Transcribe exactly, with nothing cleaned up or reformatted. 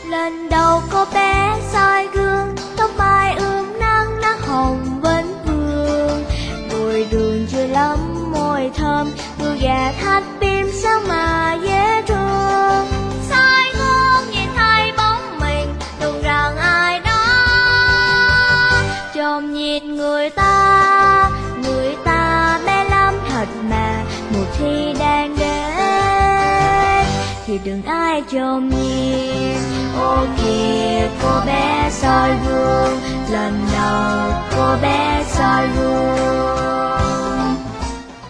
Lần đầu cô bé soi gương, tóc mai ươm nắng nắng hồng vẫn vương. Bụi đường chưa lắm môi thơm, mưa gà thắt tim sao mà dễ thương. Soi gương nhìn thấy bóng mình, đừng rằng ai đó chồm nhịp người ta. Người ta bé lắm thật mà, một khi đang đến thì đừng ai chồm nhìn. Ô kìa cô bé soi gương, lần đầu cô bé soi gương.